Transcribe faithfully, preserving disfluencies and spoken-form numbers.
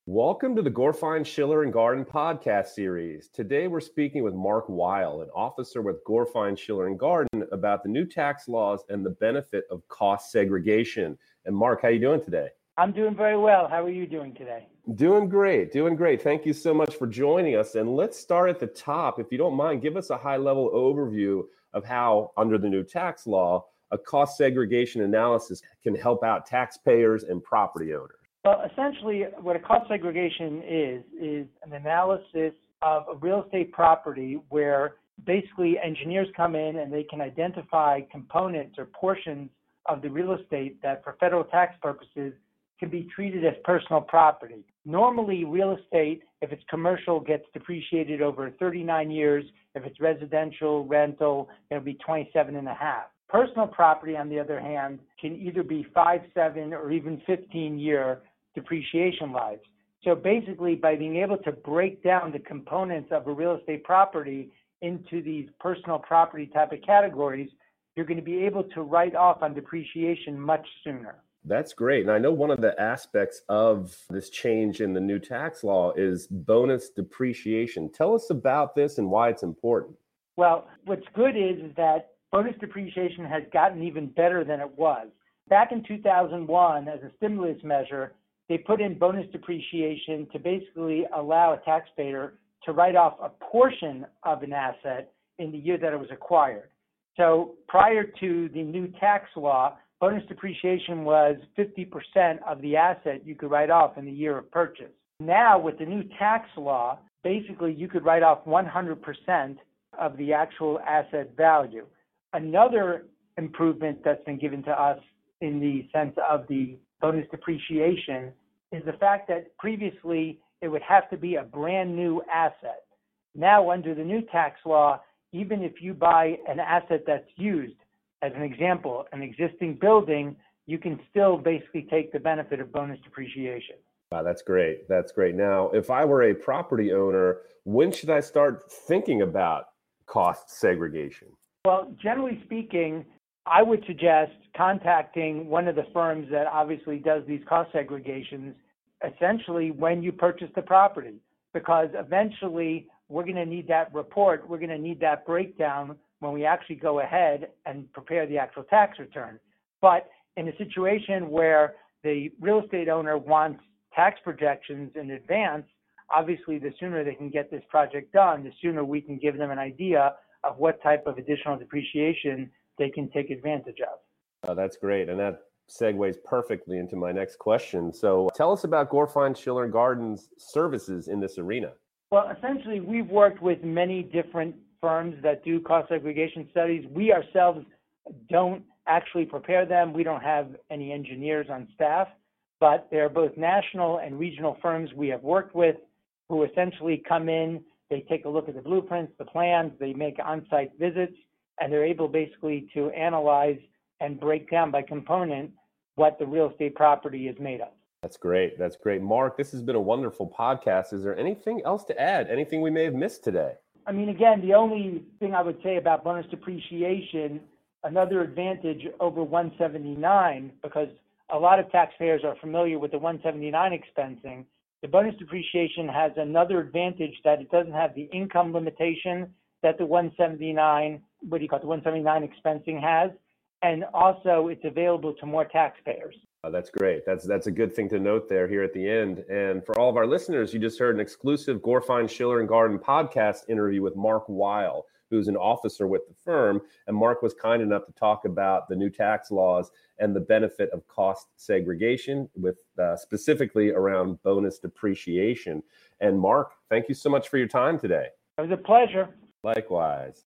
Welcome to the Gorfine Schiller and Garden podcast series. Today we're speaking with Mark Weil, an officer with Gorfine Schiller and Garden, about the new tax laws and the benefit of cost segregation. And Mark, how are you doing today? I'm doing very well. How are you doing today? Doing great, doing great. Thank you so much for joining us. And let's start at the top. If you don't mind, give us a high-level overview of how, under the new tax law, a cost segregation analysis can help out taxpayers and property owners. Well, essentially, what a cost segregation is, is an analysis of a real estate property where basically engineers come in and they can identify components or portions of the real estate that for federal tax purposes can be treated as personal property. Normally, real estate, if it's commercial, gets depreciated over thirty-nine years. If it's residential, rental, it'll be twenty-seven and a half. Personal property, on the other hand, can either be five, seven, or even fifteen year depreciation lives. So basically, by being able to break down the components of a real estate property into these personal property type of categories, you're going to be able to write off on depreciation much sooner. That's great. And I know one of the aspects of this change in the new tax law is bonus depreciation. Tell us about this and why it's important. Well, what's good is, is that bonus depreciation has gotten even better than it was. Back in two thousand one, as a stimulus measure, they put in bonus depreciation to basically allow a taxpayer to write off a portion of an asset in the year that it was acquired. So prior to the new tax law, bonus depreciation was fifty percent of the asset you could write off in the year of purchase. Now, with the new tax law, basically you could write off one hundred percent of the actual asset value. Another improvement that's been given to us in the sense of the bonus depreciation is the fact that previously it would have to be a brand new asset. Now, under the new tax law, even if you buy an asset that's used, as an example, an existing building, you can still basically take the benefit of bonus depreciation. Wow, that's great. That's great. Now, if I were a property owner, when should I start thinking about cost segregation? Well, generally speaking, I would suggest contacting one of the firms that obviously does these cost segregations essentially when you purchase the property, because eventually we're going to need that report, we're going to need that breakdown when we actually go ahead and prepare the actual tax return. But in a situation where the real estate owner wants tax projections in advance, obviously the sooner they can get this project done, the sooner we can give them an idea of what type of additional depreciation they can take advantage of. Oh, that's great. And that segues perfectly into my next question. So tell us about Gorfine Schiller and Garden's services in this arena. Well, essentially, we've worked with many different firms that do cost segregation studies. We ourselves don't actually prepare them. We don't have any engineers on staff, but they're both national and regional firms we have worked with who essentially come in, they take a look at the blueprints, the plans, they make on-site visits, and they're able basically to analyze and break down by component what the real estate property is made of. That's great. That's great. Mark, this has been a wonderful podcast. Is there anything else to add? Anything we may have missed today? I mean, again, the only thing I would say about bonus depreciation, another advantage over one seventy-nine, because a lot of taxpayers are familiar with the one seventy-nine expensing, the bonus depreciation has another advantage that it doesn't have the income limitation that the one seventy-nine, what do you call it, the one seventy-nine expensing has, and also it's available to more taxpayers. Oh, that's great. That's that's a good thing to note there here at the end. And for all of our listeners, you just heard an exclusive Gorfine Schiller and Garden podcast interview with Mark Weil, who's an officer with the firm. And Mark was kind enough to talk about the new tax laws and the benefit of cost segregation, with uh, specifically around bonus depreciation. And Mark, thank you so much for your time today. It was a pleasure. Likewise.